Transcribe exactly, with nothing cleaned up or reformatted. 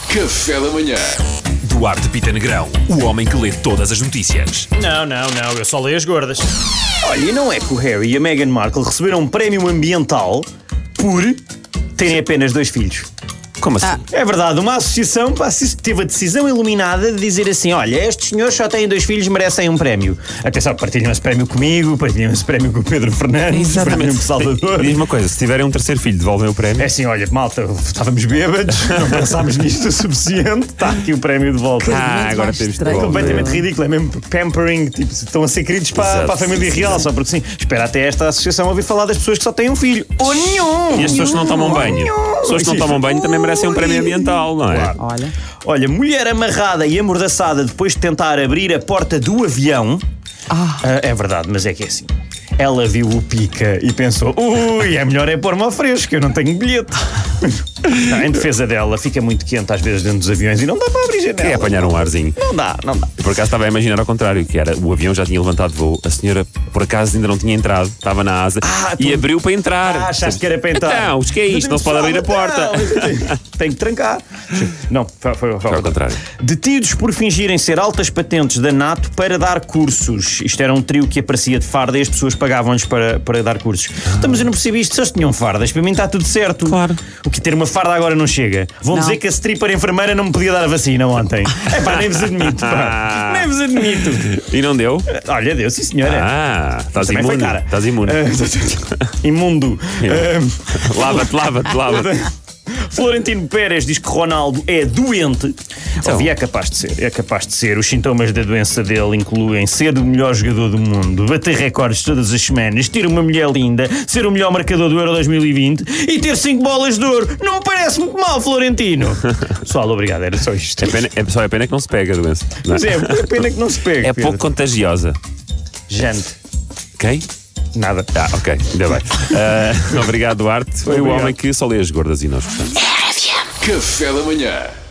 Café da manhã. Duarte Pita Negrão, o homem que lê todas as notícias. Não, não, não, eu só leio as gordas. Olha, e não é que o Harry e a Meghan Markle receberam um prémio ambiental por terem apenas dois filhos? Como assim? É verdade, uma associação pá, teve a decisão iluminada de dizer assim: olha, estes senhores só têm dois filhos, merecem um prémio. Atenção, partilham esse prémio comigo, partilham esse prémio com o Pedro Fernandes, partilham com o Salvador. Diz uma coisa, se tiverem um terceiro filho, devolvem o prémio? É assim, olha, malta, estávamos bêbados, não pensámos nisto o suficiente, está aqui o prémio de volta. Ah, agora temos de É devolver. completamente ridículo, é mesmo pampering, tipo, estão a ser queridos para, para a família real, só porque sim. Espera até esta associação ouvir falar das pessoas que só têm um filho. Ou nenhum! E as pessoas que não tomam banho? As pessoas que não tomam banho também merecem um prémio ambiental, não é? Claro. Olha. Olha, mulher amarrada e amordaçada depois de tentar abrir a porta do avião. Ah. Ah, é verdade, mas é que é assim. Ela viu o pica e pensou: ui, é melhor é pôr-me ao fresco, eu não tenho bilhete. Não, em defesa dela, fica muito quente às vezes dentro dos aviões e não dá para abrir janela. Quer apanhar um arzinho? Não dá, não dá. Eu, por acaso estava a imaginar ao contrário, que era o avião já tinha levantado voo, a senhora por acaso ainda não tinha entrado, estava na asa Ah, e tu- abriu para entrar. Ah, achaste que era para entrar? Então, o que é isto? Não se pode abrir a porta. Não, tem que trancar. Não, foi, foi, foi, Foi ao contrário. Detidos por fingirem ser altas patentes da NATO para dar cursos. Isto era um trio que aparecia de farda e as pessoas pagavam-lhes para, para dar cursos. Então, mas eu não percebi isto. Se eles tinham fardas, para mim está tudo certo. Claro. O que ter uma farda agora não chega. Vão Não. dizer que a stripper enfermeira não me podia dar a vacina ontem. É pá, nem vos admito. Pá. Nem vos admito. E não deu? Olha, Deus, sim senhora. Ah, estás Também foi imune. cara. Estás imune. Ah, imundo. Ah, Lava-te, lava-te, lava-te. Florentino Pérez diz que Ronaldo é doente. Então. Ouvi, é capaz de ser, é capaz de ser. Os sintomas da doença dele incluem ser o melhor jogador do mundo, bater recordes todas as semanas, ter uma mulher linda, ser o melhor marcador do Euro dois mil e vinte e ter cinco bolas de ouro. Não me parece muito mal, Florentino. Pessoal, obrigado, era só isto. É, pena, é só é pena que não se pega a doença. Não Mas é, é pena que não se pegue. É Pedro. pouco contagiosa. Jante. Quem? Nada. Ah, ok, ainda bem. Ah, obrigado, Duarte. Foi o Obrigado. homem que só lê as gordas e nós gostamos. Café da manhã.